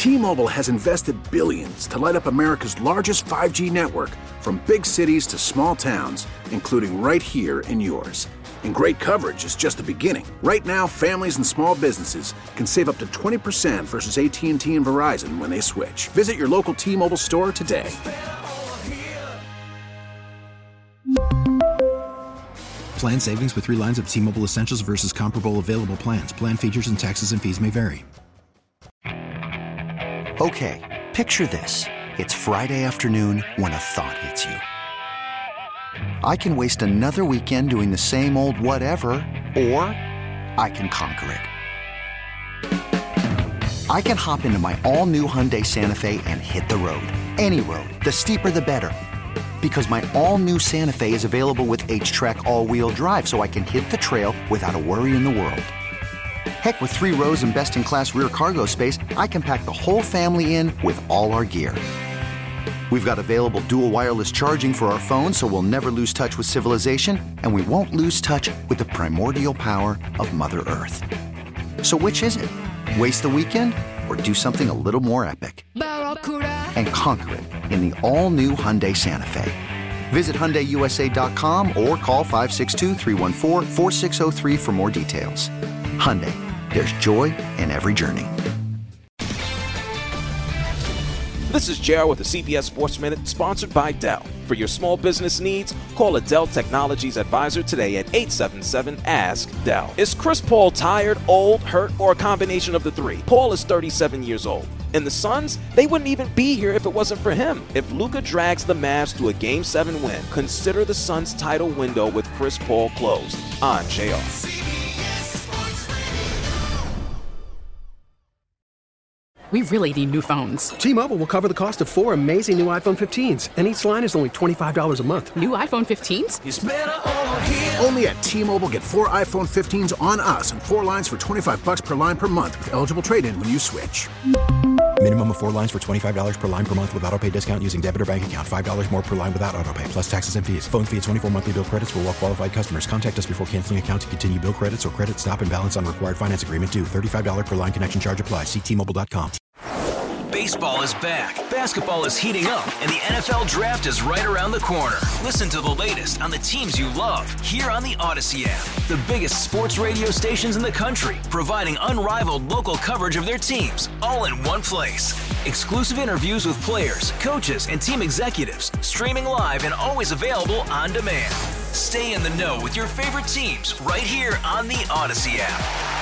T-Mobile has invested billions to light up America's largest 5G network, from big cities to small towns, including right here in yours. And great coverage is just the beginning. Right now, families and small businesses can save up to 20% versus AT&T and Verizon when they switch. Visit your local T-Mobile store today. Plan savings with 3 lines of T-Mobile Essentials versus comparable available plans. Plan features and taxes and fees may vary. Okay, picture this. It's Friday afternoon when a thought hits you. I can waste another weekend doing the same old whatever, or I can conquer it. I can hop into my all-new Hyundai Santa Fe and hit the road. Any road. The steeper, the better. Because my all-new Santa Fe is available with H-Track all-wheel drive, so I can hit the trail without a worry in the world. Heck, with 3 rows and best-in-class rear cargo space, I can pack the whole family in with all our gear. We've got available dual wireless charging for our phones, so we'll never lose touch with civilization, and we won't lose touch with the primordial power of Mother Earth. So which is it? Waste the weekend or do something a little more epic? And conquer it in the all-new Hyundai Santa Fe. Visit HyundaiUSA.com or call 562-314-4603 for more details. Hyundai, there's joy in every journey. This is JR with the CBS Sports Minute, sponsored by Dell. For your small business needs, call a Dell Technologies advisor today at 877-ASK-DELL. Is Chris Paul tired, old, hurt, or a combination of the three? Paul is 37 years old. And the Suns, they wouldn't even be here if it wasn't for him. If Luka drags the Mavs to a Game 7 win, consider the Suns' title window with Chris Paul closed. I'm JR. We really need new phones. T-Mobile will cover the cost of 4 amazing new iPhone 15s, and each line is only $25 a month. New iPhone 15s? It's better over here. Only at T-Mobile, get 4 iPhone 15s on us and 4 lines for $25 per line per month with eligible trade-in when you switch. Minimum of 4 lines for $25 per line per month with autopay discount using debit or bank account. $5 more per line without autopay, plus taxes and fees. Phone fee at 24 monthly bill credits for well-qualified customers. Contact us before canceling account to continue bill credits or credit stop and balance on required finance agreement due. $35 per line connection charge applies. See T-Mobile.com. Baseball is back, basketball is heating up, and the NFL Draft is right around the corner. Listen to the latest on the teams you love here on the Odyssey app. The biggest sports radio stations in the country, providing unrivaled local coverage of their teams, all in one place. Exclusive interviews with players, coaches, and team executives, streaming live and always available on demand. Stay in the know with your favorite teams right here on the Odyssey app.